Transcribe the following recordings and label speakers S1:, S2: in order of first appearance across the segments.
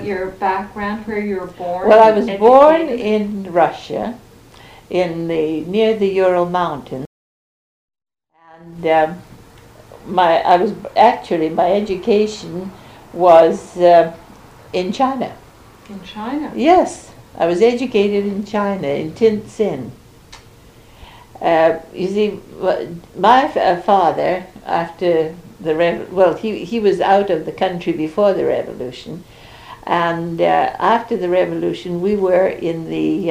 S1: your background, where you were born?
S2: Well, I was born
S1: educated?
S2: in Russia, near the Ural Mountains, and my education was in China.
S1: In China?
S2: Yes, I was educated in China, in Tientsin. You see, my father, after he was out of the country before the revolution, and after the revolution, we were in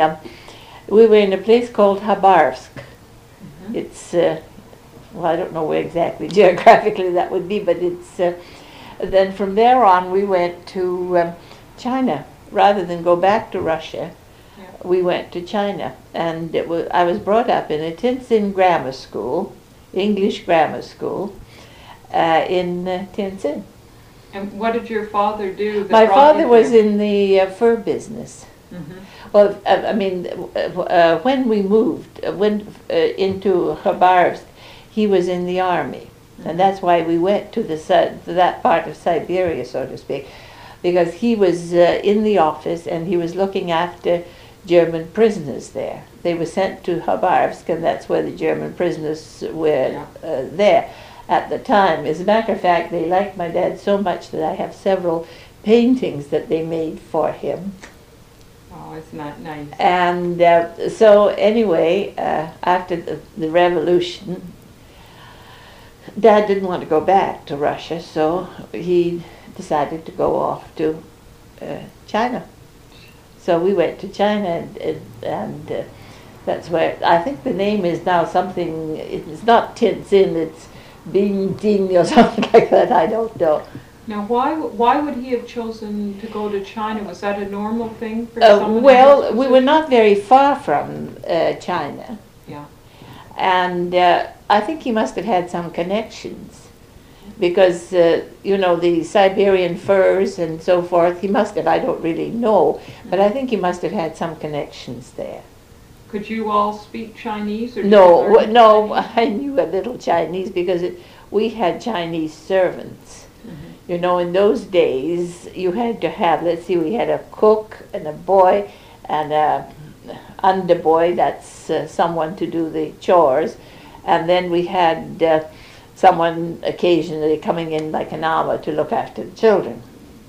S2: a place called Khabarovsk.
S1: Mm-hmm.
S2: It's I don't know where exactly geographically that would be, but it's. Then from there on, we went to China. Rather than go back to Russia,
S1: Yeah.
S2: we went to China, and I was brought up in a Tientsin grammar school, English grammar school, in Tientsin.
S1: And what did your father do? That
S2: My
S1: brought
S2: father
S1: you
S2: was
S1: there?
S2: in the fur business.
S1: Mm-hmm.
S2: Well, when we moved into Khabarovsk, he was in the army, and that's why we went to that part of Siberia, so to speak, because he was in the office and he was looking after German prisoners there. They were sent to Khabarovsk, and that's where the German prisoners were there at the time. As a matter of fact, they liked my dad so much that I have several paintings that they made for him.
S1: Oh, it's not nice.
S2: And so anyway, after the revolution, Dad didn't want to go back to Russia, so he decided to go off to China. So we went to China, and that's where I think the name is now something. It's not Tientsin, it's Bingting or something like that. I don't know.
S1: Now, why would he have chosen to go to China? Was that a normal thing for someone?
S2: Well, we were not very far from China.
S1: Yeah.
S2: And I think he must have had some connections, because the Siberian furs and so forth. He must have. I don't really know, but I think he must have had some connections there.
S1: Could you all speak Chinese? Or
S2: No. I knew a little Chinese because we had Chinese servants.
S1: Mm-hmm.
S2: You know, in those days, you had to have. Let's see, we had a cook and a boy and a underboy. That's someone to do the chores, and then we had someone occasionally coming in like an hour to look after the children.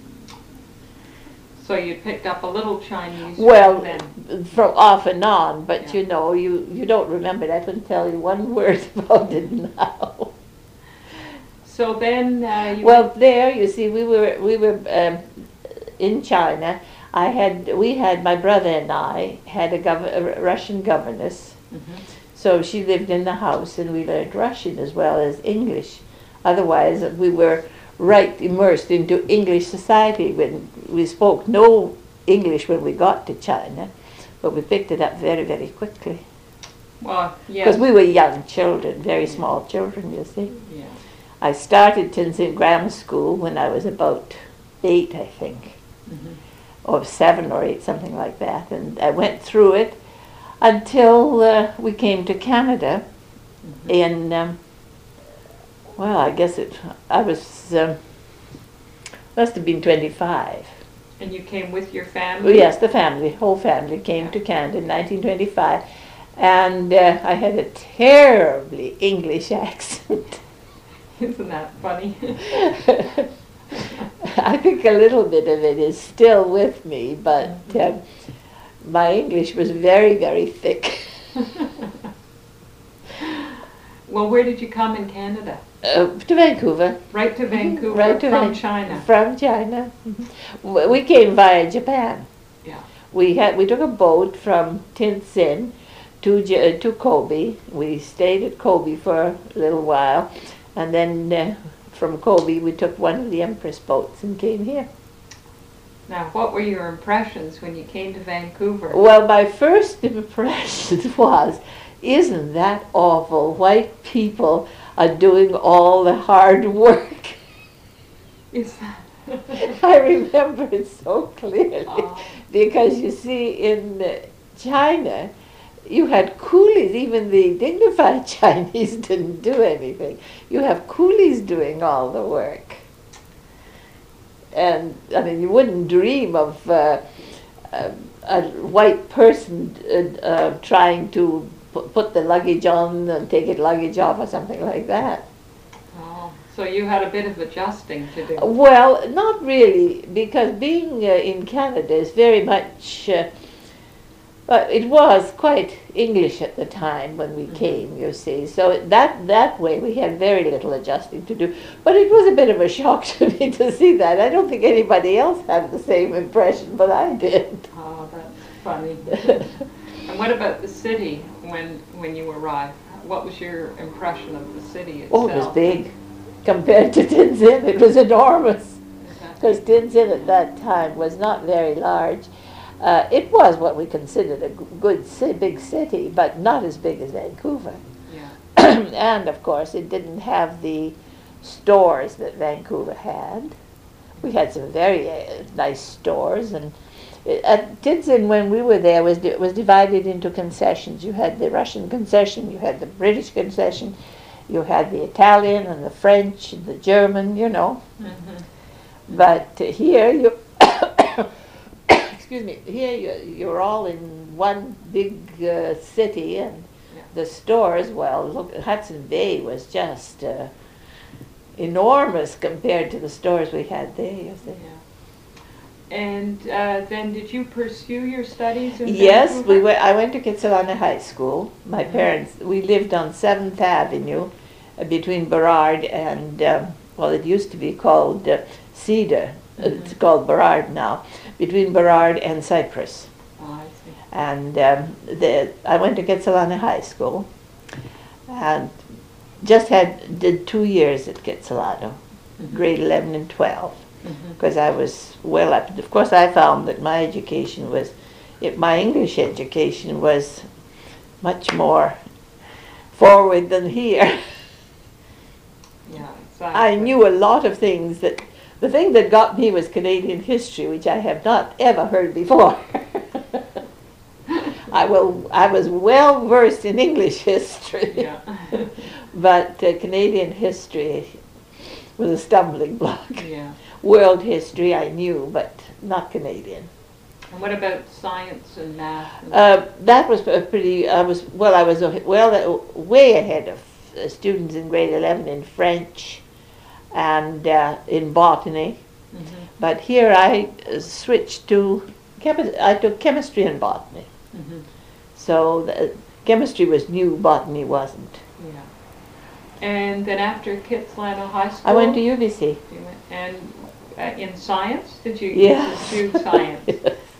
S1: So you picked up a little Chinese.
S2: Well,
S1: then.
S2: from off and on, but
S1: Yeah.
S2: you don't remember it. I couldn't tell you one word about it now.
S1: So then
S2: there you see, we were in China. My brother and I had a Russian governess.
S1: Mm-hmm.
S2: So she lived in the house, and we learned Russian as well as English. Otherwise, we were right immersed into English society. When we spoke no English when we got to China, but we picked it up very, very quickly.
S1: Well, yes.
S2: Because we were young children, very small children, you see.
S1: Yeah.
S2: I started Tientsin Grammar School when I was about 8, I think,
S1: Mm-hmm.
S2: or 7 or 8, something like that. And I went through it until we came to Canada in, I guess I was, must have been 25.
S1: And you came with your family?
S2: Yes, whole family came to Canada in 1925. And I had a terribly English accent.
S1: Isn't that funny?
S2: I think a little bit of it is still with me, but my English was very, very thick.
S1: Well, where did you come in Canada?
S2: To Vancouver.
S1: Right to Vancouver,
S2: Right to
S1: from China.
S2: From China. We came via Japan.
S1: Yeah.
S2: We took a boat from Tientsin to Kobe. We stayed at Kobe for a little while, and then from Kobe we took one of the Empress boats and came here.
S1: Now, what were your impressions when you came to Vancouver?
S2: Well, my first impression was, isn't that awful? White people are doing all the hard work.
S1: Is that?
S2: I remember it so clearly because you see in China you had coolies. Even the dignified Chinese didn't do anything. You have coolies doing all the work. And I mean, you wouldn't dream of a white person trying to put the luggage on and take it luggage off or something like that.
S1: Oh, so you had a bit of adjusting to do.
S2: Well, not really, because being in Canada is very much, but it was quite English at the time when we came, you see. So that way we had very little adjusting to do. But it was a bit of a shock to me to see that. I don't think anybody else had the same impression, but I did.
S1: Oh, that's funny. And what about the city when you arrived? What was your impression of the city itself?
S2: Oh, it was big. Compared to Tianjin, it was enormous. Because Tianjin at that time was not very large. It was what we considered a big city, but not as big as Vancouver.
S1: Yeah.
S2: And of course, it didn't have the stores that Vancouver had. We had some very nice stores, and at Tianjin, when we were there, was divided into concessions. You had the Russian concession, you had the British concession, you had the Italian and the French and the German, you know.
S1: Mm-hmm.
S2: But here you, excuse me, here you're all in one big city, and the stores, well, look, Hudson Bay was just enormous compared to the stores we had there, you see.
S1: Yeah. And then did you pursue your studies in
S2: Yes,
S1: Vancouver?
S2: I went to Kitsilano High School. My parents, we lived on 7th Avenue between Burrard and, well, it used to be called Cedar. It's called Burrard now, between Burrard and Cypress.
S1: Oh, I see.
S2: And I went to Kitsilano High School and just did 2 years at Kitsilano, grade 11 and 12. Because I was well up. Of course, I found that my education was, my English education was much more forward than here.
S1: Yeah, exactly.
S2: I knew a lot of things that, the thing that got me was Canadian history, which I have not ever heard before. I was well versed in English history,
S1: Yeah.
S2: but Canadian history was a stumbling block.
S1: Yeah.
S2: World history I knew, but not Canadian.
S1: And what about science and math?
S2: That was pretty. I was way ahead of students in grade 11 in French and in botany.
S1: Mm-hmm.
S2: But here I switched to I took chemistry and botany.
S1: Mm-hmm.
S2: So chemistry was new, botany wasn't.
S1: Yeah. And then after Kitsilano High School?
S2: I went to UBC.
S1: You went, and in science? Did you
S2: Yes.
S1: pursue science?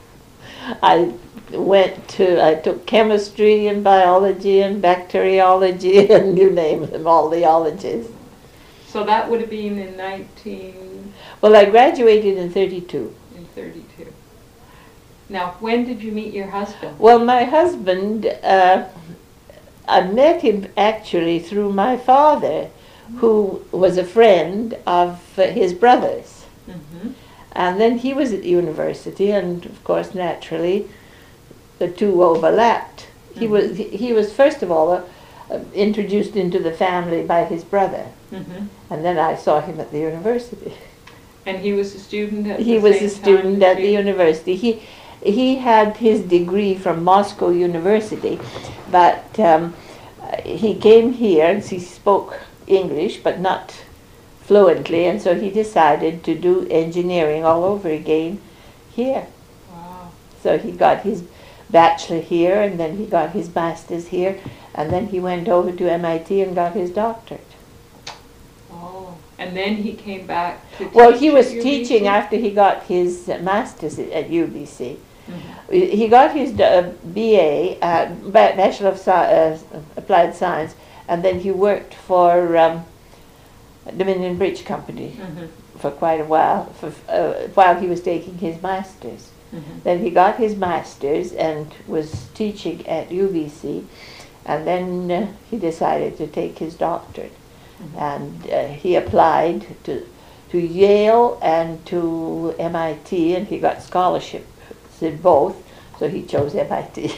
S2: I took chemistry and biology and bacteriology and you name them, all the ologies.
S1: So that would have been in 19...
S2: Well, I graduated in 32.
S1: In 32. Now, when did you meet your husband?
S2: Well, my husband, I met him actually through my father, who was a friend of his brother's.
S1: Mm-hmm.
S2: And then he was at the university, and of course, naturally, the two overlapped.
S1: Mm-hmm.
S2: He was first of all introduced into the family by his brother,
S1: Mm-hmm.
S2: and then I saw him at the university.
S1: And he was a student at
S2: He
S1: the
S2: was
S1: same
S2: a student
S1: time
S2: at
S1: as
S2: the
S1: you?
S2: university. He had his degree from Moscow University, but he came here and he spoke English, but not fluently, and so he decided to do engineering all over again here.
S1: Wow.
S2: So he got his bachelor here, and then he got his master's here, and then he went over to MIT and got his doctorate.
S1: Oh. And then he came back to teach
S2: Well, he was
S1: at UBC?
S2: teaching after he got his master's at UBC.
S1: Mm-hmm.
S2: He got his BA, Bachelor of Applied Science, and then he worked for Dominion Bridge Company
S1: Mm-hmm.
S2: for quite a while, while he was taking his master's.
S1: Mm-hmm.
S2: Then he got his master's and was teaching at UBC, and then he decided to take his doctorate.
S1: Mm-hmm.
S2: And he applied to Yale and to MIT, and he got scholarships in both, so he chose MIT.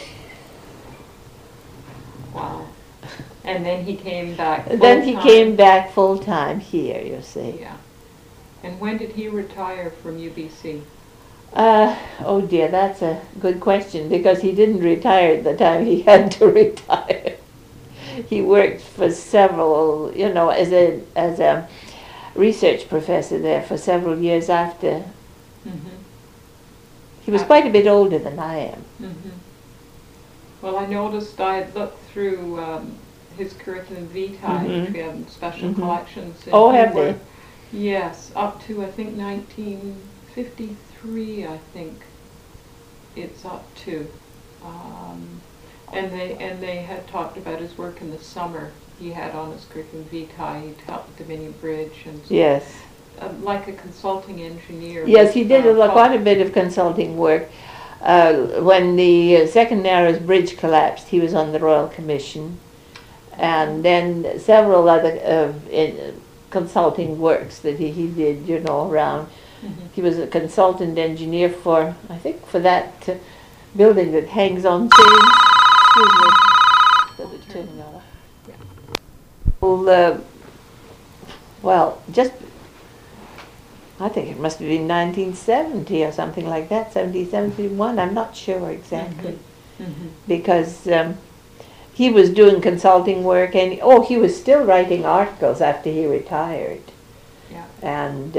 S1: Wow. And then he came back
S2: Then he
S1: full-time.
S2: came back full time here, you see.
S1: Yeah. And when did he retire from UBC?
S2: Oh dear, that's a good question, because he didn't retire at the time he had to retire. He worked for several, you know, as a research professor there for several years after.
S1: Mm-hmm.
S2: He was quite a bit older than I am.
S1: Mm-hmm. Well, I noticed I had looked through his curriculum vitae, which we have in special collections. And
S2: Oh,
S1: he
S2: have they?
S1: worked- Yes, up to I think 1953. I think it's up to, and they had talked about his work in the summer. He had on his curriculum vitae. He taught at Dominion Bridge and
S2: Yes.
S1: like a consulting engineer.
S2: Yes, he did
S1: with,
S2: quite a bit of consulting work. When the Second Narrows Bridge collapsed, he was on the Royal Commission, and then several other consulting works that he did, you know, around. He was a consultant engineer for, I think, for that building that hangs on chains. Excuse me. For the terminal. Well, just, I think it must have been 1970 or something like that, 70, 71, I'm not sure exactly. Because he was doing consulting work, and he was still writing articles after he retired.
S1: Yeah.
S2: And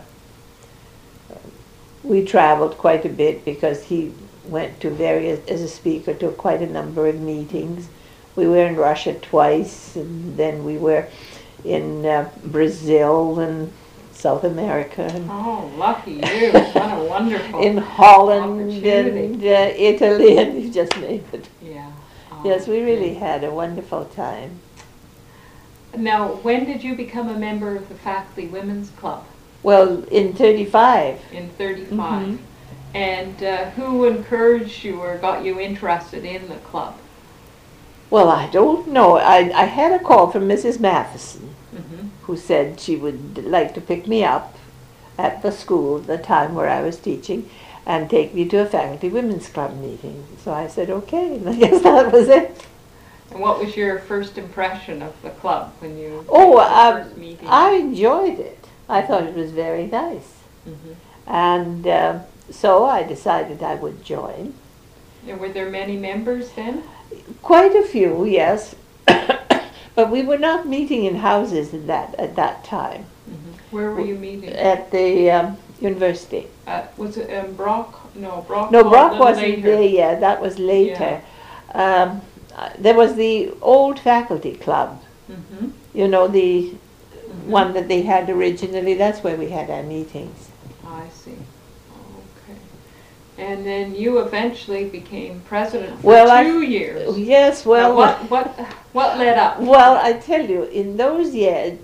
S2: we traveled quite a bit because he went to as a speaker to quite a number of meetings. We were in Russia twice, and then we were in Brazil and South America. And
S1: oh, lucky you. What a wonderful
S2: in Holland
S1: opportunity.
S2: and Italy, and you just name it.
S1: Yeah.
S2: Yes, we really had a wonderful time.
S1: Now, when did you become a member of the Faculty Women's Club?
S2: Well, in 35.
S1: In 35. And who encouraged you or got you interested in the club?
S2: Well, I don't know. I had a call from Mrs. Matheson, who said she would like to pick me up at the school at the time where I was teaching and take me to a Faculty Women's Club meeting. So I said, okay, and I guess that was it.
S1: And what was your first impression of the club when you first meeting?
S2: I enjoyed it. I thought it was very nice. And so I decided I would join.
S1: And were there many members then?
S2: Quite a few, yes. But we were not meeting in houses at that time.
S1: Where were you meeting?
S2: At the university.
S1: Was it Brock? No, Brock.
S2: No, Brock wasn't
S1: later.
S2: there yet. That was later. There was the old faculty club. You know, the one that they had originally. That's where we had our meetings.
S1: I see. Okay. And then you eventually became president for
S2: Well,
S1: 2 years.
S2: Yes, well.
S1: Now, what led up?
S2: Well, I tell you, in those days,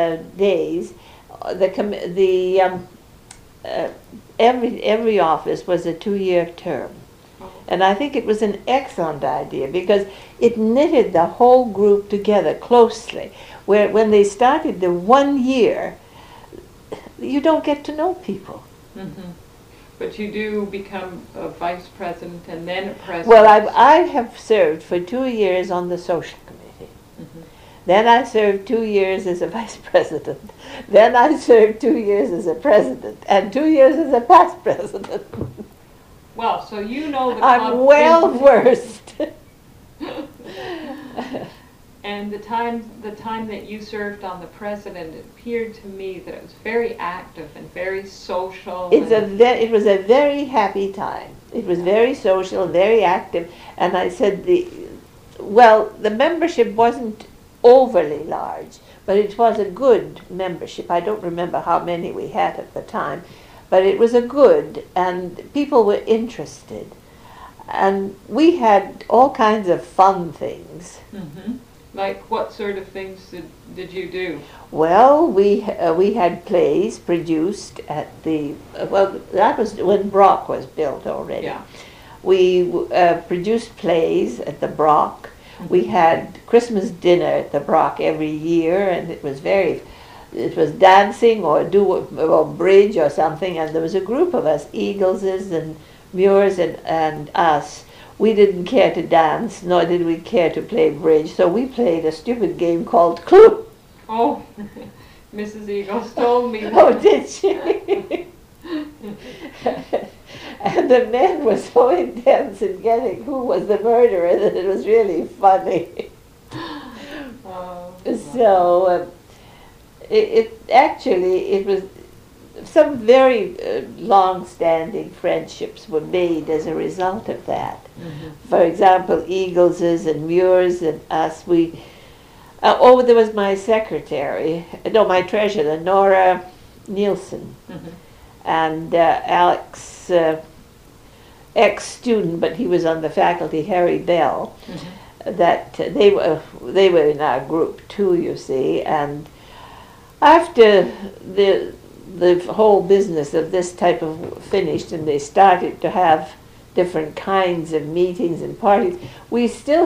S2: every office was a 2-year term. And I think it was an excellent idea because it knitted the whole group together closely. Where when they started the 1 year, you don't get to know people.
S1: But you do become a vice president and then a president.
S2: Well, I have served for 2 years on the social committee. Then I served 2 years as a vice president. Then I served 2 years as a president and 2 years as a past president.
S1: Well, so you know the club.
S2: I'm well versed.
S1: And the time that you served on the president, it appeared to me that it was very active and very social.
S2: It was a very happy time. It was very social, very active, and I said the membership wasn't overly large, but it was a good membership. I don't remember how many we had at the time, but it was a good, and people were interested. And we had all kinds of fun things.
S1: Like what sort of things did you do?
S2: Well, we had plays produced at the, that was when Brock was built already.
S1: Yeah.
S2: We produced plays at the Brock. We had Christmas dinner at the Brock every year, and it was dancing or bridge or something, and there was a group of us, Eagleses and Muirs and us. We didn't care to dance, nor did we care to play bridge, so we played a stupid game called Clue.
S1: Oh, Mrs. Eagles told me that.
S2: Oh, did she? And the men were so intense in getting who was the murderer that it was really funny.
S1: Oh,
S2: So it was some very long-standing friendships were made as a result of that.
S1: mhm,
S2: For example, Eagles's and Muir's and us, there was my secretary, no, my treasurer, Nora Nielsen,
S1: mhm,
S2: and Alex, ex-student, but he was on the faculty, Harry Bell,
S1: mhm.
S2: that they were in our group too, you see, and after the whole business of this type of finished and they started to have different kinds of meetings and parties, we still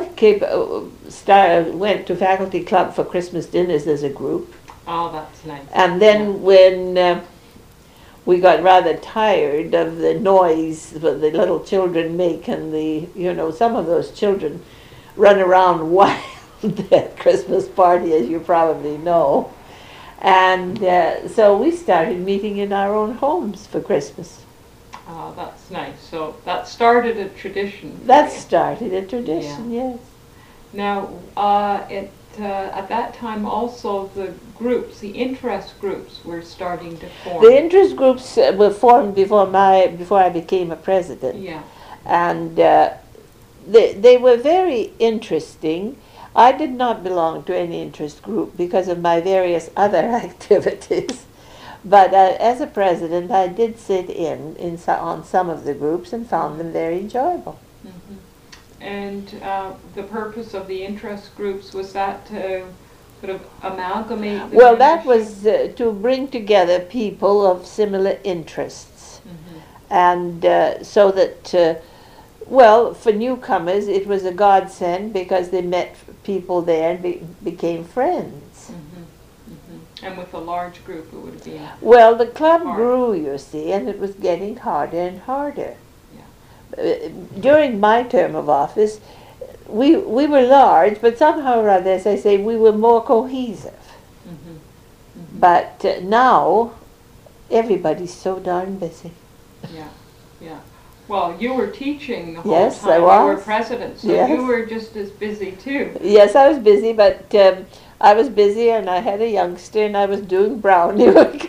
S2: went to faculty club for Christmas dinners as a group.
S1: Oh, that's nice.
S2: And then when we got rather tired of the noise that the little children make, and some of those children run around wild at Christmas party, as you probably know. And so we started meeting in our own homes for Christmas.
S1: Oh, that's nice. So that started a tradition. for
S2: That
S1: you.
S2: started a tradition, yes.
S1: Now, at that time also the groups, the interest groups were starting to form.
S2: The interest groups were formed before I became a president.
S1: Yeah.
S2: And they were very interesting. I did not belong to any interest group because of my various other activities. But as a president, I did sit on some of the groups and found them very enjoyable.
S1: Mhm. And the purpose of the interest groups, was that to sort of amalgamate the
S2: Well, that
S1: membership?
S2: was to bring together people of similar interests.
S1: Mhm.
S2: And so that, well, for newcomers, it was a godsend because they met people there and became friends.
S1: Mhm. Mhm. And with a large group, it would be.
S2: Well, the club
S1: Hard.
S2: grew, you see, and it was getting harder and harder. During my term of office, we were large, but somehow or other, as I say, we were more cohesive.
S1: Mhm. Mhm.
S2: But now, everybody's so darn busy.
S1: Yeah, yeah. Well, you were teaching the whole
S2: Yes,
S1: time.
S2: I
S1: You were
S2: was.
S1: president, so
S2: Yes.
S1: you were just as busy too.
S2: Yes, I was busy, but I was busy and I had a youngster and I was doing brownie work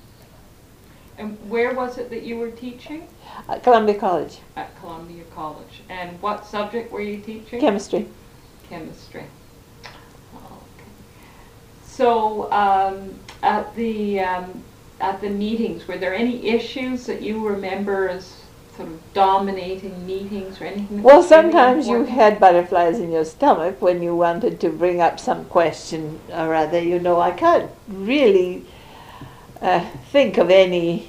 S1: And where was it that you were teaching?
S2: at Columbia College,
S1: At Columbia College. And what subject were you teaching?
S2: chemistry.
S1: Chemistry. Okay. So at the meetings, were there any issues that you remember as sort of dominating meetings or anything? that
S2: Well,
S1: was really
S2: sometimes you
S1: important?
S2: had butterflies in your stomach when you wanted to bring up some question or other. I can't really think of any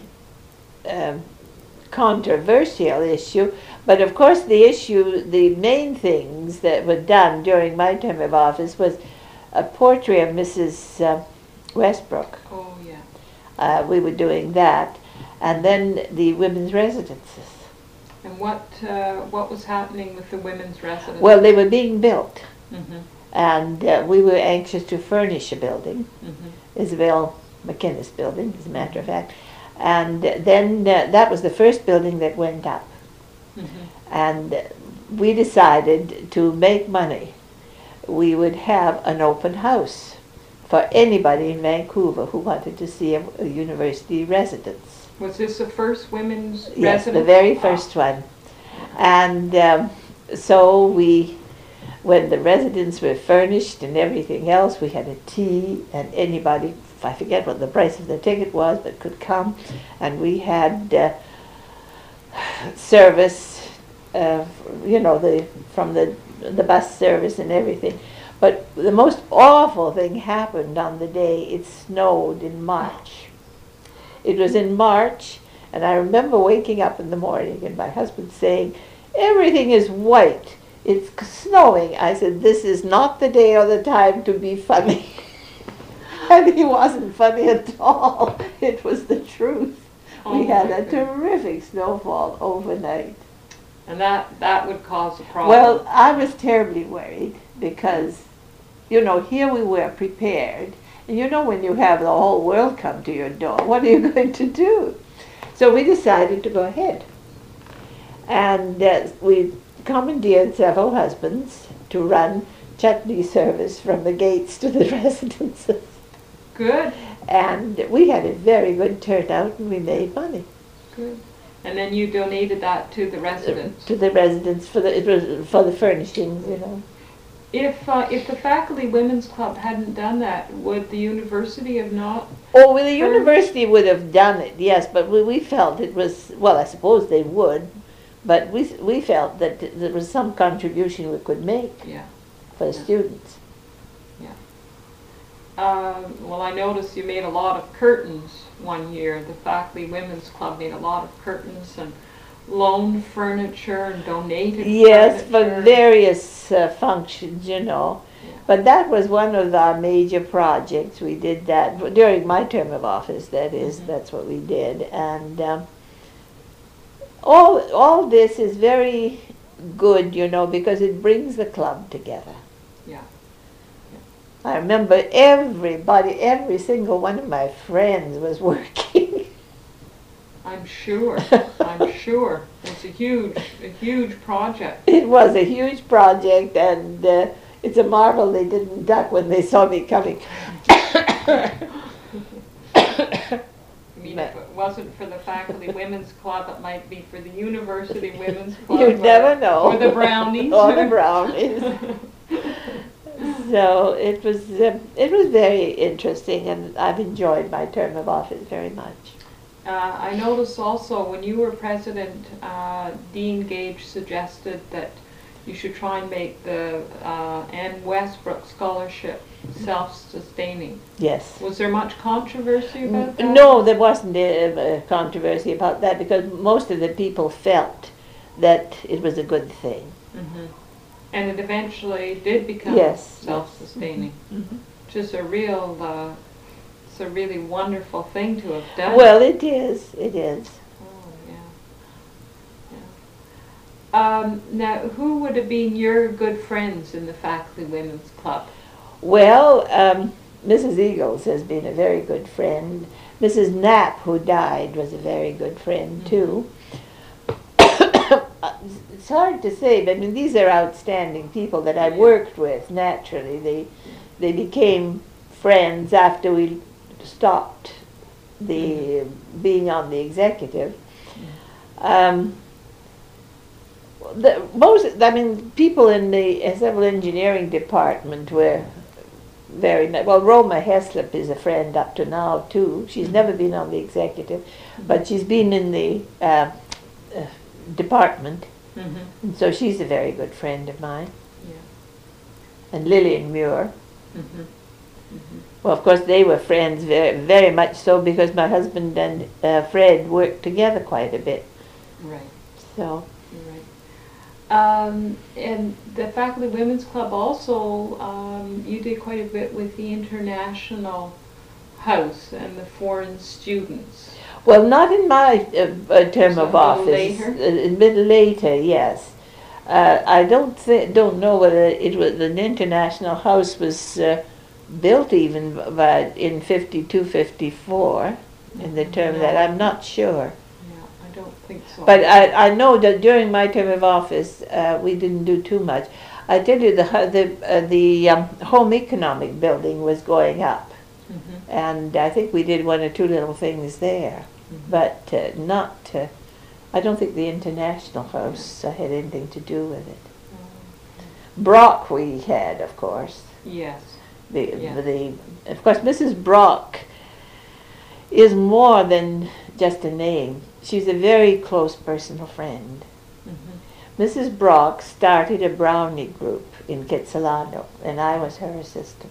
S2: controversial issue, but of course the main things that were done during my term of office was a portrait of Mrs. Westbrook.
S1: Oh, yeah.
S2: We were doing that, and then the women's residences.
S1: And what was happening with the women's residence?
S2: Well, they were being built,
S1: Mhm.
S2: and we were anxious to furnish a building,
S1: Mhm.
S2: Isabel McInnes building, as a matter of fact. And then that was the first building that went up.
S1: Mhm.
S2: And we decided to make money. We would have an open house for anybody in Vancouver who wanted to see a university residence.
S1: Was this the first women's
S2: Yes,
S1: residence?
S2: the very
S1: Ah.
S2: first one. And so when the residents were furnished and everything else, we had a tea, and anybody, I forget what the price of the ticket was, but could come. And we had service, from the bus service and everything. But the most awful thing happened on the day it snowed in March. It was in March, and I remember waking up in the morning and my husband saying, "Everything is white. It's snowing." I said, "This is not the day or the time to be funny." And he wasn't funny at all. It was the truth.
S1: Oh,
S2: We had
S1: my
S2: a
S1: goodness.
S2: terrific snowfall overnight.
S1: And that would cause a problem.
S2: Well, I was terribly worried because, here we were prepared, And you know, when you have the whole world come to your door, what are you going to do? So we decided to go ahead. And we commandeered several husbands to run chutney service from the gates to the residences.
S1: Good.
S2: And we had a very good turnout, and we made money.
S1: Good. And then you donated that to the residents?
S2: To the residents, it was for the furnishings, you know.
S1: If the Faculty Women's Club hadn't done that, would the university have not?
S2: Oh, well, the university would have done it, yes, but we felt it was, well, I suppose they would, but we felt that there was some contribution we could make for the students.
S1: Well, I noticed you made a lot of curtains one year. The Faculty Women's Club made a lot of curtains and loaned furniture and donated
S2: yes,
S1: furniture.
S2: for various functions, you know.
S1: Yeah.
S2: But that was one of our major projects. We did that during my term of office, that is, that's what we did. And all this is very good, you know, because it brings the club together.
S1: Yeah.
S2: I remember every single one of my friends was working.
S1: I'm sure. I'm sure. It's a huge project.
S2: It was a huge project, and it's a marvel they didn't duck when they saw me coming.
S1: I mean, if it wasn't for the Faculty Women's Club, it might be for the University Women's Club.
S2: You'd never know.
S1: Or the Brownies.
S2: Or the Brownies. So it was very interesting, and I've enjoyed my term of office very much.
S1: I noticed also when you were president, Dean Gage suggested that you should try and make the Anne Westbrook Scholarship self-sustaining.
S2: Yes.
S1: Was there much controversy about that?
S2: No, there wasn't a controversy about that, because most of the people felt that it was a good thing.
S1: Mm-hmm. And it eventually did become self-sustaining, which is a real, it's a really wonderful thing to have done.
S2: Well, it is. It is.
S1: Oh, yeah. Now, who would have been your good friends in the Faculty Women's Club?
S2: Well, Mrs. Eagles has been a very good friend. Mrs. Knapp, who died, was a very good friend, too. It's hard to say, but I mean, these are outstanding people that I worked with, naturally. They became friends after we stopped being on the executive. People in the civil engineering department were very nice. Well, Roma Heslop is a friend up to now, too. She's never been on the executive, but she's been in the department. And so she's a very good friend of mine.
S1: Yeah.
S2: And Lillian Muir. Well, of course, they were friends very, very much so, because my husband and Fred worked together quite a bit.
S1: Right.
S2: So.
S1: Right. And the Faculty Women's Club also, you did quite a bit with the International House and the foreign students.
S2: Well, not in my term of office.
S1: Later?
S2: A bit later, yes. I don't know whether it was an international house was built even in 52, 54 in the term that I'm not sure.
S1: Yeah, I don't think so.
S2: But I know that during my term of office we didn't do too much. I tell you, the home economic building was going up, and I think we did one or two little things there. But I don't think the International House had anything to do with it. Brock we had, of course.
S1: Yes.
S2: Of course, Mrs. Brock is more than just a name. She's a very close personal friend. Mrs. Brock started a Brownie group in Kitsilano, and I was her assistant.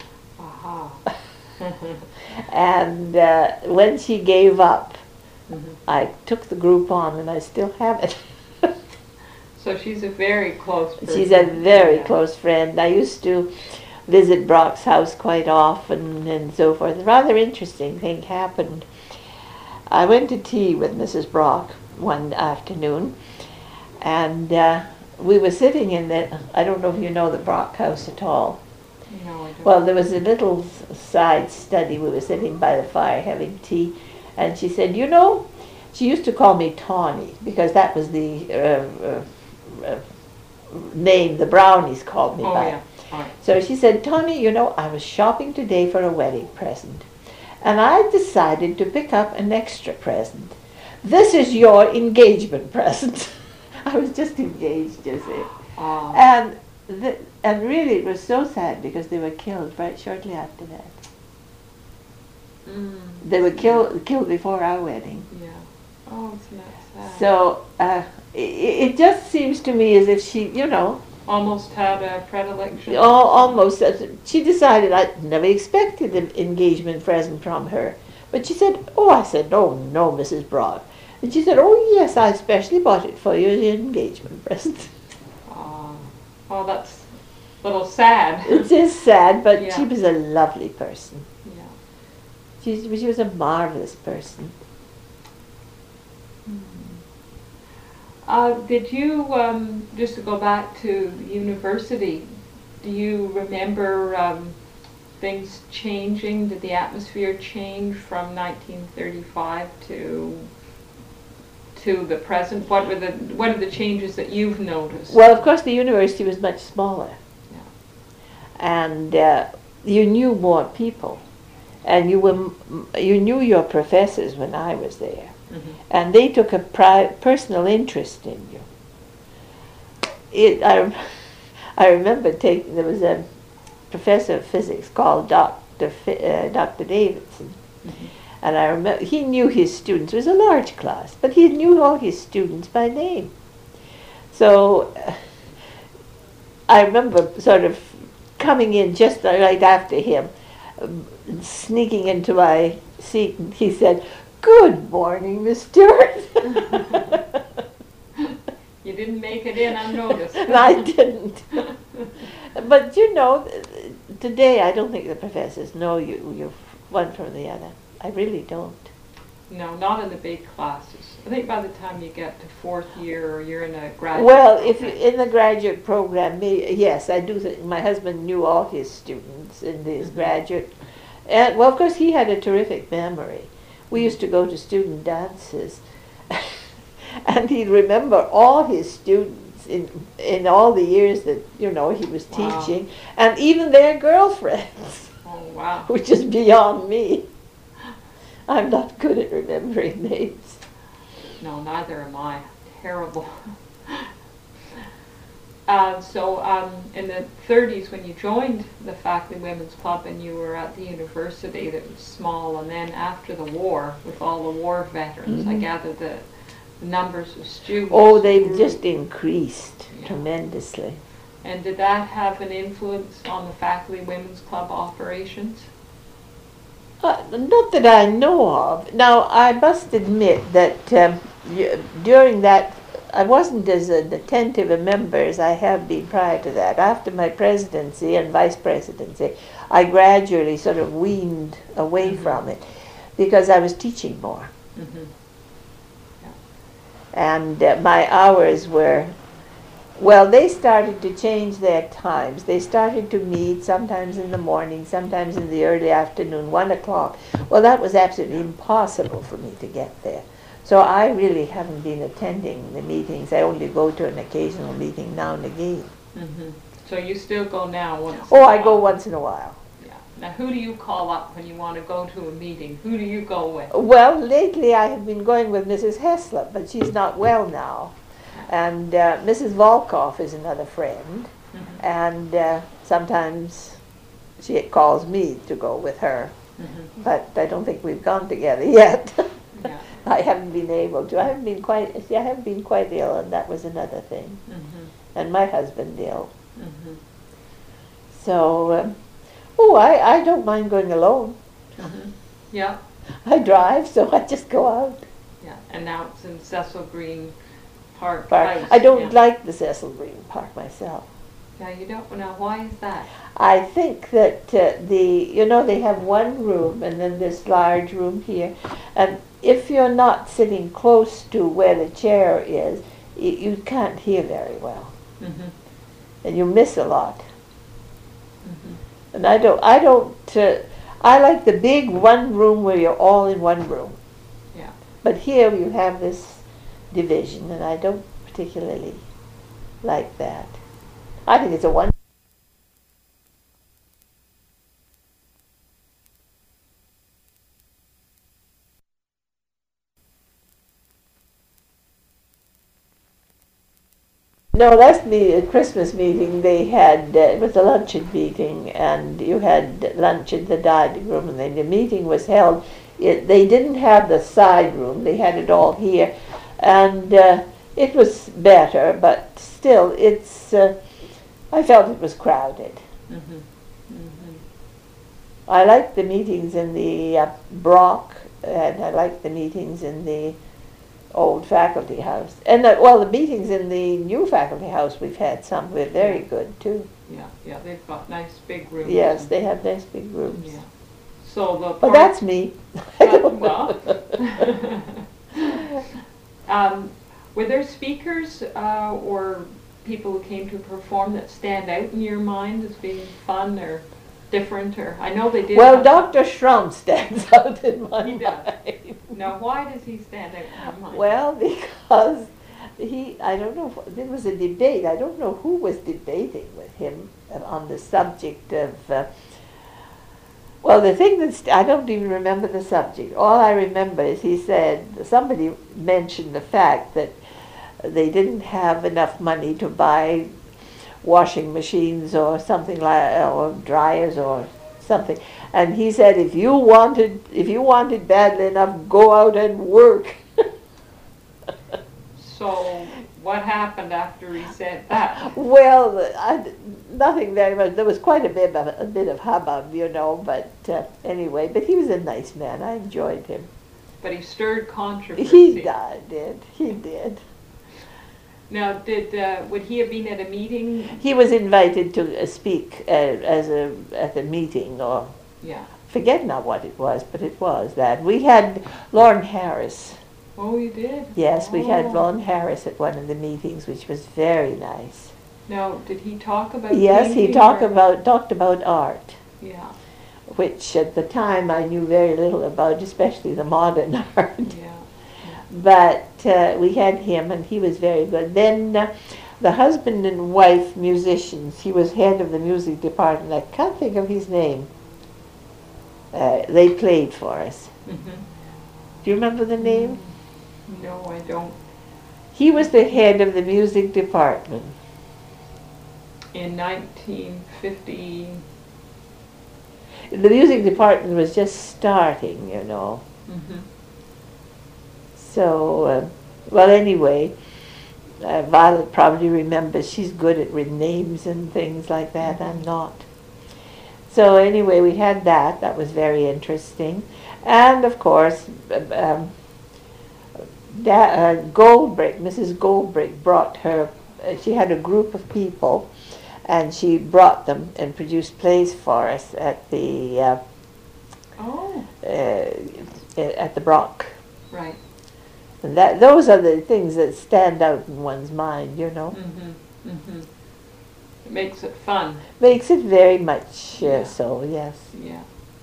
S2: And when she gave up, I took the group on, and I still have it.
S1: So she's a very close person.
S2: She's a very close friend. I used to visit Brock's house quite often and so forth. A rather interesting thing happened. I went to tea with Mrs. Brock one afternoon, and we were sitting in the, I don't know if you know the Brock house at all.
S1: No, I don't.
S2: Well, there was a little side study. We were sitting by the fire having tea, and she said, you know, she used to call me Tawny because that was the name the brownies called me
S1: Oh,
S2: by.
S1: yeah. All right.
S2: So she said, Tawny, you know, I was shopping today for a wedding present, and I decided to pick up an extra present. This is your engagement present. I was just engaged, you see. And and really it was so sad because they were killed right shortly after that. They were killed before our wedding.
S1: Yeah. Oh, it's not sad.
S2: So it just seems to me as if she, you know,
S1: Almost had a predilection.
S2: almost, she decided I never expected an engagement present from her. But she said, oh, I said, oh, no, Mrs. Broad. And she said, oh, yes, I especially bought it for you as an engagement present.
S1: Oh, that's a little sad.
S2: It is sad, but
S1: Yeah.
S2: she was a lovely person.
S1: Yeah.
S2: She was a marvelous person.
S1: Did you, just to go back to university, do you remember things changing? Did the atmosphere change from 1935 to the present? What are the changes that you've noticed?
S2: Well, of course, the university was much smaller.
S1: Yeah.
S2: And you knew more people. And you knew your professors when I was there.
S1: Mm-hmm.
S2: And they took a personal interest in you. I remember there was a professor of physics called Dr. Davidson.
S1: Mm-hmm.
S2: And I remember he knew his students. It was a large class, but he knew all his students by name. So I remember sort of coming in just right after him, sneaking into my seat, and he said, "Good morning, Miss Stewart."
S1: You didn't make it in unnoticed.
S2: I didn't. But you know, today I don't think the professors know you one from the other. I really don't.
S1: No, not in the big classes. I think by the time you get to fourth year or you're in a graduate
S2: Well, if you,
S1: program.
S2: in the graduate program, yes, I do think my husband knew all his students in his graduate. And, well, of course, he had a terrific memory. We used to go to student dances, and he'd remember all his students in all the years that, you know, he was
S1: Wow.
S2: teaching, and even their girlfriends,
S1: Oh, wow.
S2: which is beyond me. I'm not good at remembering names.
S1: No, neither am I. Terrible. In the 30s, when you joined the Faculty Women's Club and you were at the university that was small, and then after the war, with all the war veterans, I gather the numbers of students.
S2: Oh, they've
S1: grew.
S2: just increased
S1: Yeah.
S2: tremendously.
S1: And did that have an influence on the Faculty Women's Club operations?
S2: Not that I know of. Now, I must admit that during that, I wasn't as attentive a member as I have been prior to that. After my presidency and vice presidency, I gradually sort of weaned away from it because I was teaching more.
S1: Mm-hmm.
S2: And my hours were, well, they started to change their times. They started to meet sometimes in the morning, sometimes in the early afternoon, 1 o'clock. Well, that was absolutely impossible for me to get there. So I really haven't been attending the meetings. I only go to an occasional meeting now and again.
S1: Mm-hmm. So you still go now once in
S2: Oh,
S1: a
S2: I go
S1: while?
S2: once in a while.
S1: Yeah. Now, who do you call up when you want to go to a meeting? Who do you go with?
S2: Well, lately I have been going with Mrs. Heslop, but she's not well now. And Mrs. Volkoff is another friend.
S1: Mm-hmm.
S2: And sometimes she calls me to go with her.
S1: Mm-hmm.
S2: But I don't think we've gone together yet.
S1: Yeah.
S2: I haven't been able to. I have been quite ill, and that was another thing.
S1: Mm-hmm.
S2: And my husband ill.
S1: Mm-hmm.
S2: So, I don't mind going alone.
S1: Mm-hmm. Yeah.
S2: I drive, so I just go out.
S1: Yeah. And now it's in Cecil Green Park.
S2: Park.
S1: House.
S2: I don't
S1: Yeah.
S2: like the Cecil Green Park myself.
S1: Yeah, you don't. Now, why is that?
S2: I think that they have one room and then this large room here, and if you're not sitting close to where the chair is, you can't hear very well,
S1: Mm-hmm.
S2: and you miss a lot.
S1: Mm-hmm.
S2: And I like the big one room where you're all in one room.
S1: Yeah.
S2: But here you have this division, and I don't particularly like that. I think it's a one. No, that's the Christmas meeting they had. It was a luncheon meeting, and you had lunch in the dining room, and then the meeting was held. They didn't have the side room; they had it all here, and it was better. But still, I felt it was crowded.
S1: Mm-hmm. Mm-hmm.
S2: I liked the meetings in the Brock, and I liked the meetings in the old faculty house. And the meetings in the new faculty house we've had some were very good too.
S1: Yeah, yeah, they've got nice big rooms.
S2: Yes, they have nice big rooms.
S1: Yeah. So the
S2: But that's me. I don't
S1: well,
S2: know.
S1: were there speakers or people who came to perform that stand out in your mind as being fun or different? Or I know they did.
S2: Well, Dr. Schrum stands out in my
S1: He does.
S2: mind.
S1: Now, why does he stand out in your mind?
S2: Well, because I don't know, there was a debate. I don't know who was debating with him on the subject of, well, the thing I don't even remember the subject. All I remember is he said, somebody mentioned the fact that they didn't have enough money to buy washing machines or something like, or dryers or something. And he said, if you wanted badly enough, go out and work.
S1: So, what happened after he said that?
S2: Well, nothing very much. There was quite a bit of hubbub, you know. But anyway, but he was a nice man. I enjoyed him.
S1: But he stirred controversy.
S2: He did. He did.
S1: Now, would he have been at a meeting?
S2: He was invited to speak at a meeting, or
S1: Yeah.
S2: forget now what it was, but it was that. We had Lauren Harris.
S1: Oh, you did?
S2: Yes, we had
S1: Oh.
S2: Lauren Harris at one of the meetings, which was very nice.
S1: Now, did he talk about
S2: Yes, he
S1: painting
S2: talked
S1: or-
S2: about art,
S1: Yeah,
S2: which at the time I knew very little about, especially the modern art.
S1: yeah.
S2: But we had him, and he was very good. Then the husband and wife musicians, he was head of the music department. I can't think of his name. They played for us.
S1: Mm-hmm.
S2: Do you remember the name?
S1: No, I don't.
S2: He was the head of the music department.
S1: In 1950.
S2: The music department was just starting, you know.
S1: Mm-hmm.
S2: So, well, anyway, Violet probably remembers. She's good at names and things like that. I'm not. So anyway, we had that. That was very interesting. And of course, Goldbrick, Mrs. Goldbrick brought her, she had a group of people, and she brought them and produced plays for us at the Brock.
S1: Right.
S2: And those are the things that stand out in one's mind, you know.
S1: Mm-hmm. Mm-hmm. It makes it fun.
S2: Makes it very much
S1: Yeah.
S2: so, yes.
S1: Yeah.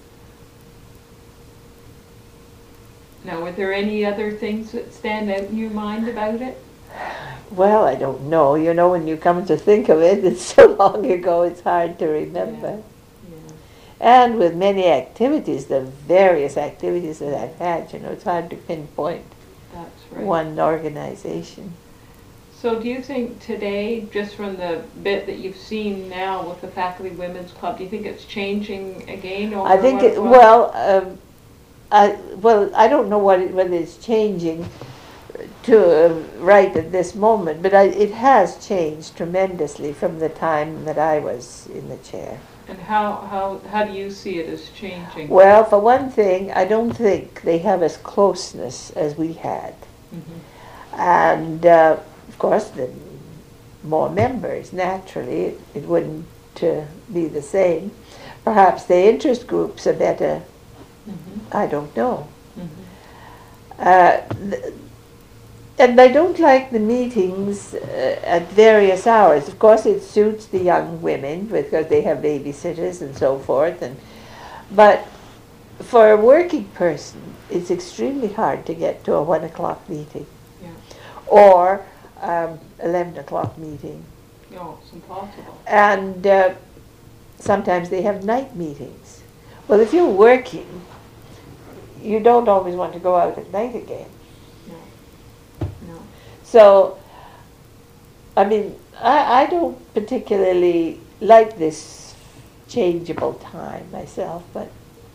S1: Now, were there any other things that stand out in your mind about it?
S2: Well, I don't know. You know, when you come to think of it, it's so long ago, it's hard to remember.
S1: Yeah.
S2: And with many activities, the various activities that I've had, you know, it's hard to pinpoint
S1: That's right.
S2: one organization.
S1: So do you think today, just from the bit that you've seen now with the Faculty Women's Club, do you think it's changing again? Over
S2: I think
S1: what
S2: it,
S1: was?
S2: I don't know whether it's changing to right at this moment, but it has changed tremendously from the time that I was in the chair.
S1: And how do you see it as changing?
S2: Well, for one thing, I don't think they have as closeness as we had.
S1: Mm-hmm.
S2: And of course, the more members, naturally, it wouldn't be the same. Perhaps the interest groups are better.
S1: Mm-hmm.
S2: I don't know.
S1: Mm-hmm.
S2: And I don't like the meetings at various hours. Of course, it suits the young women because they have babysitters and so forth. But for a working person, it's extremely hard to get to a 1 o'clock meeting.
S1: Yeah.
S2: Or 11 o'clock meeting.
S1: No, it's impossible.
S2: And sometimes they have night meetings. Well, if you're working, you don't always want to go out at night again.
S1: No.
S2: So, I mean, I don't particularly like this changeable time myself, but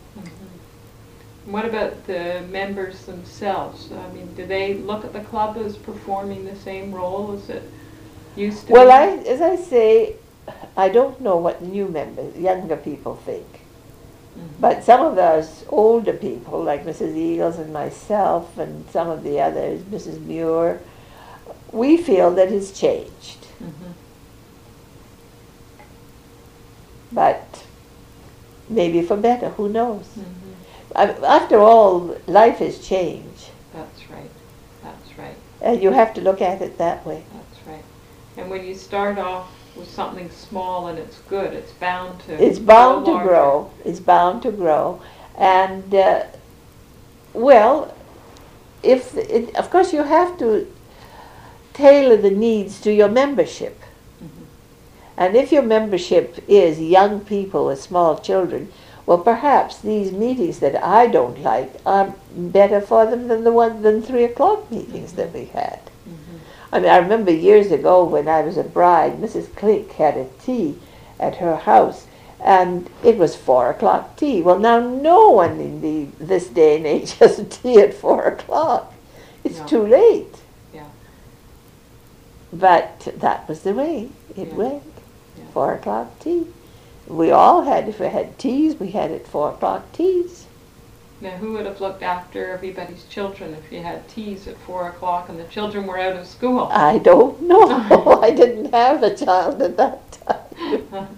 S1: What about the members themselves? I mean, do they look at the club as performing the same role as it used to
S2: well,
S1: be?
S2: as I say, I don't know what new members, younger people think. But some of us older people, like Mrs. Eagles and myself and some of the others, Mrs. Muir, we feel that it's changed. But maybe for better, who knows? After all, life has changed.
S1: That's right. That's right.
S2: And you have to look at it that way.
S1: That's right. And when you start off with something small and it's good, it's bound to
S2: It's bound to
S1: larger.
S2: grow. It's bound to grow. And, well, of course you have to tailor the needs to your membership. And if your membership is young people with small children, well, perhaps these meetings that I don't like are better for them than 3 o'clock meetings that we had. I mean, I remember years ago when I was a bride, Mrs. Clink had a tea at her house, and it was 4 o'clock tea. Well, now no one in this day and age has a tea at 4 o'clock. It's too late.
S1: Yeah.
S2: But that was the way it went.
S1: Yeah.
S2: 4 o'clock tea. We all had, if we had teas, we had at 4 o'clock teas.
S1: Now, who would have looked after everybody's children if you had teas at 4 o'clock and the children were out of school?
S2: I don't know. I didn't have a child at that time.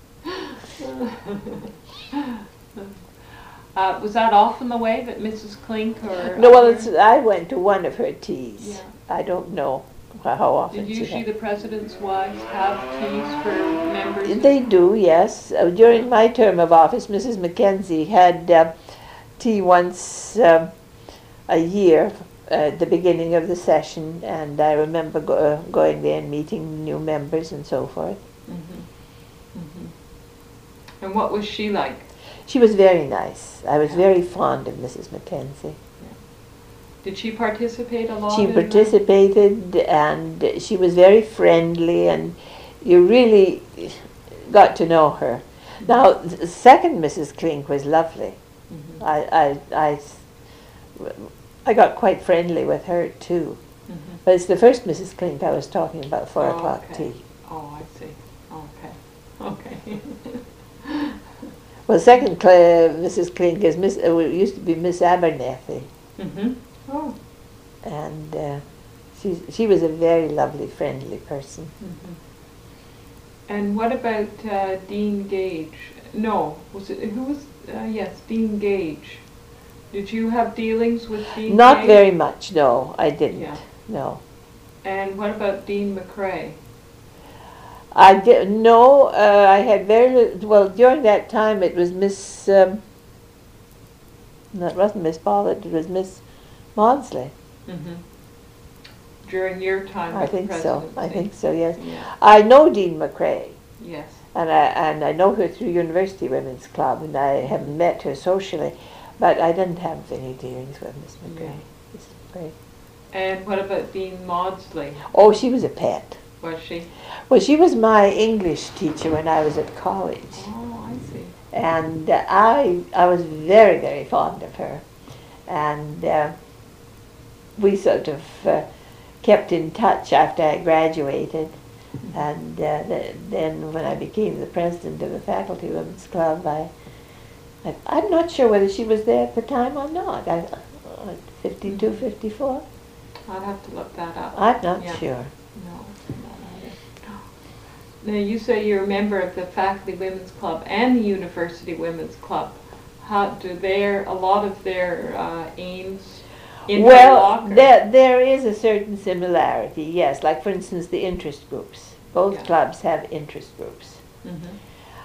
S1: Was that often the way that Mrs. Clink or...
S2: No, well, I went to one of her teas.
S1: Yeah.
S2: I don't know how often
S1: Did
S2: she
S1: usually
S2: had.
S1: the president's wives have teas for members?
S2: They do, yes. During my term of office, Mrs. Mackenzie had tea once a year at the beginning of the session, and I remember going there and meeting new members and so forth.
S1: And what was she like?
S2: She was very nice. I was very fond of Mrs. Mackenzie.
S1: Did she participate a lot?
S2: She
S1: in
S2: participated, and she was very friendly, and you really got to know her. Now, the second Mrs. Clink was lovely. I got quite friendly with her too. But it's the first Mrs. Clink I was talking about, 4 o'clock tea.
S1: Oh, I see. Okay.
S2: Well, second Mrs. Clink is used to be Miss Abernethy.
S1: Oh.
S2: And she was a very lovely, friendly person.
S1: And what about Dean Gage? No, who was, yes, Dean Gage. Did you have dealings with Dean
S2: Not
S1: Gage?
S2: very much, no, I didn't.
S1: Yeah.
S2: No.
S1: And what about Dean McCrae?
S2: I did no. I had very little. Well, during that time, it was Miss. No, it wasn't Miss Ballard. It was Miss Maudsley.
S1: During your time
S2: I
S1: with the
S2: think so.
S1: presidency?
S2: I think so. Yes.
S1: Yeah.
S2: I know Dean McCrae,
S1: Yes.
S2: and I know her through University Women's Club, and I have met her socially, but I didn't have any dealings with Miss McCrae. Miss McCrae.
S1: And what about Dean Maudsley?
S2: Oh, she was a pet.
S1: Was she?
S2: Well, she was my English teacher when I was at college.
S1: Oh, I see.
S2: And I was very, very fond of her. And we sort of kept in touch after I graduated. And then when I became the president of the Faculty Women's Club, I'm not sure whether she was there at the time or not. 52, 54?
S1: I'll have to look that up.
S2: I'm not
S1: Yeah.
S2: sure.
S1: No. Now, you say you're a member of the Faculty Women's Club and the University Women's Club. How do a lot of their aims interlock? Or-
S2: there is a certain similarity, yes. Like, for instance, the interest groups. Both
S1: Yeah.
S2: clubs have interest groups.
S1: Mhm.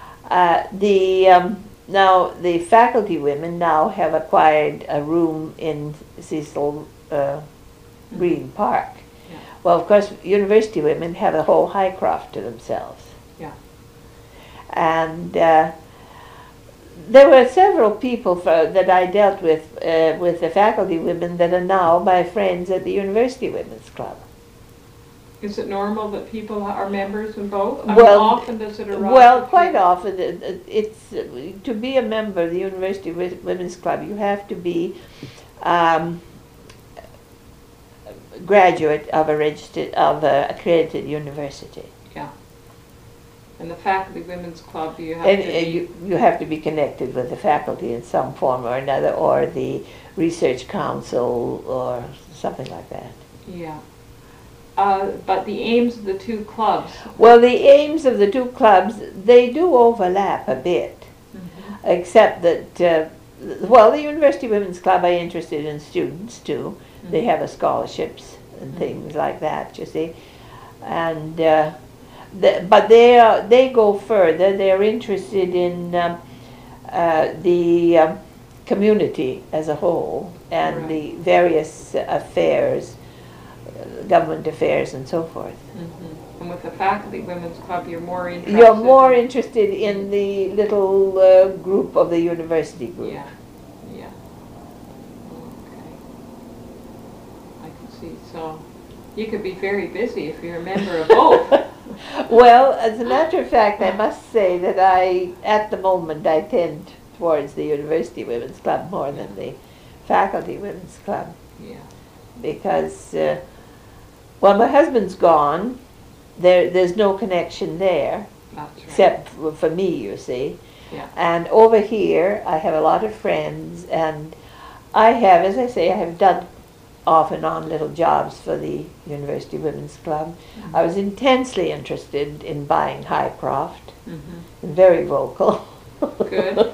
S2: Now, the faculty women now have acquired a room in Cecil Green Park.
S1: Yeah.
S2: Well, of course, university women have a whole Highcroft to themselves.
S1: Yeah.
S2: And there were several people that I dealt with the faculty women that are now my friends at the University Women's Club.
S1: Is it normal that people are members in both?
S2: Well,
S1: how often does it arise?
S2: Well,
S1: that
S2: quite
S1: you-
S2: often, it's to be a member of the University Women's Club, you have to be graduate of a accredited university.
S1: Yeah. And the faculty women's club, you have
S2: And
S1: to be,
S2: you have to be connected with the faculty in some form or another, or the research council, or something like that.
S1: yeah. But the aims of the two clubs.
S2: Well, the aims of the two clubs, they do overlap a bit, except that, well, the University Women's Club are interested in students too. They have a scholarships and things like that, you see. And but they go further. They're interested in the community as a whole and
S1: Right.
S2: the various affairs, government affairs and so forth.
S1: And with the faculty women's club, you're more interested.
S2: You're more interested in the little group of the university group.
S1: Yeah, yeah. Okay. I can see. So you could be very busy if you're a member of both.
S2: Well, as a matter of fact, I must say that at the moment, I tend towards the University Women's Club more than the Faculty Women's Club.
S1: Yeah.
S2: Because, well, my husband's gone. There's no connection there,
S1: That's right.
S2: except for me, you see.
S1: Yeah.
S2: And over here, I have a lot of friends, and I have, as I say, I have done off and on little jobs for the University Women's Club. I was intensely interested in buying Highcroft, and very vocal.
S1: Good.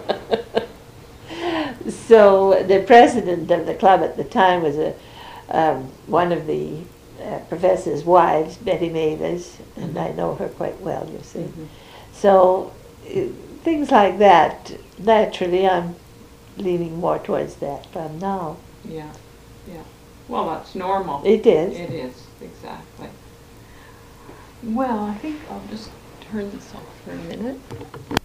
S2: So the president of the club at the time was one of the professor's wives, Betty Mavis, and I know her quite well, you see. So things like that, naturally I'm leaning more towards that club now.
S1: Yeah. Yeah. Well, that's normal.
S2: It is.
S1: It is, exactly. Well, I think I'll just turn this off for a minute.